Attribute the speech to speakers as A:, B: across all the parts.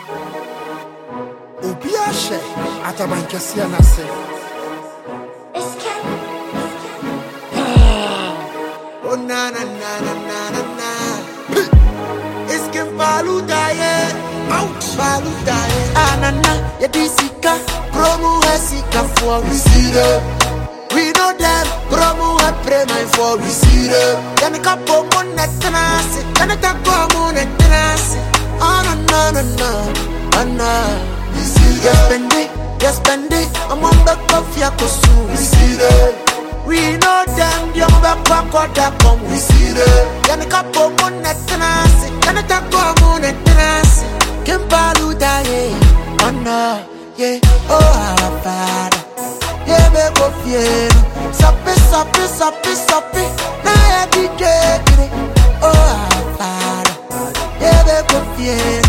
A: Ubiashe atabankesia nase. Oh na na na na na na na. It's Kim Baludaye. Out Baludaye. Anana yedisika promo hesika for we see them. We know them promo I pray my for we see them. Then kapo monetanase. Then kapo monetanase. Ah na na na na. Yes, spend it. I'm on the coffee, I go soon. We see them. We know them, young back, that come. We see them. Then a couple more netanasi. Then a couple more netanasi. Kimpaluda, yeah. Oh no, yeah. Oh, our father. Yeah, me go fiero. Sapi. Now I DJ. Oh, our father. Yeah, me go fiero.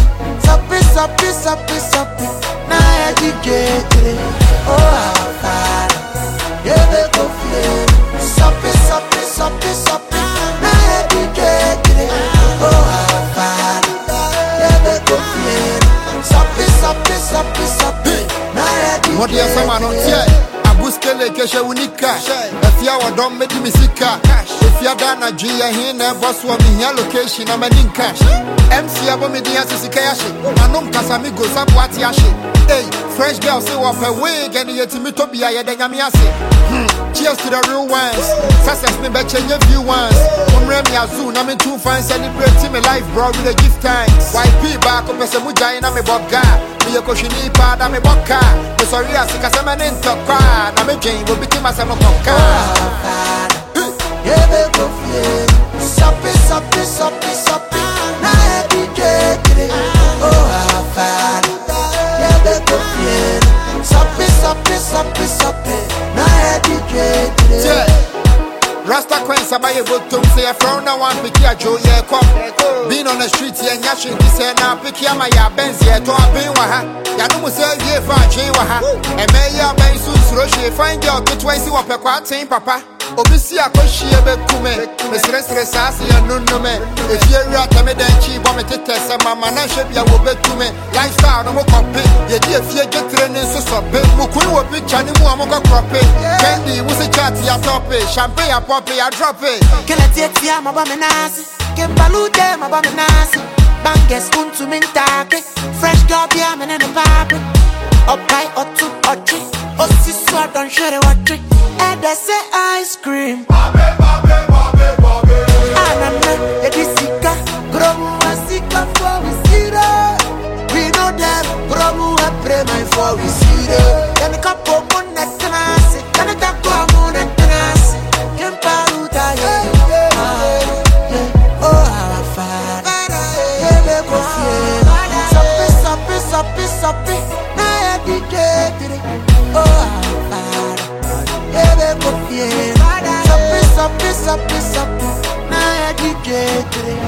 A: Sapi. Now I DJ. Oh, our father. Yeah, me go fiero. Sapi. Now I DJ. Oh, our father. Yeah, me go fiero. Sapi. Now I DJ.
B: What do you say, man? Abuskele keshe unika. Efia wadom medi misika. Efia dana jia hine boss wa minya location na meninka. MC abo media sisika yashi. Manum kasami go sabu ati yashi. Hey, French girl say wa pe wig and yeti mitobia ye de nyame ase. Cheers to the real ones. Success me be change few ones. Umre mi azu na me too fine celebrating my life bro with a gift thanks. YP back up pese mujai na me bobga. Me yokoshini pa da me boka. Me sorry asika se me nintokwa. Na me jane will be tima se mo konka.
A: Yeah, me go fiero. Sapi. Na I DJ. Oh, our father. Yeah, me go fiero. Sapi. Na I DJ.
B: Rasta Queen Sabaye Botum say a frown now one picky a Joe yeah come. Being on the street yeah nyashin he say now picky my ya Benz yeah to a bin waha. Ya no say yeah fa chin waha. E me ya ben su roshi find girl get twice what pe kwatin papa. Obisi akoshi e be kume. Me stress ase ya no me. E fie rata me dan chi bo me tetese mama na hwe bia wo betume. Lifestyle no mo copy. Ye di e fie get training so so be. Mo kun wo picture ni mu amoko crop. Candy wo se chat ya top champagne ya pop ya drop it.
A: Can I take ya my bamenasi? Can balute my bamenasi? Banges kuntu mintake. Fresh girl bia men in the paper. Up by otu ochi. Osiswa don't share the watch. And they say ice cream. Anana, edisika. Gromu asika for we see them. We know them. Gromu I pray my for we see them. Then a couple more netanasi. Then a couple more netanasi. Kimpaluda, yeah. Oh, our father. Yeah, me go fiero. Sapi. Now I DJ. Oh, our father. Yeah, me go fiero. Sapi. Now I DJ.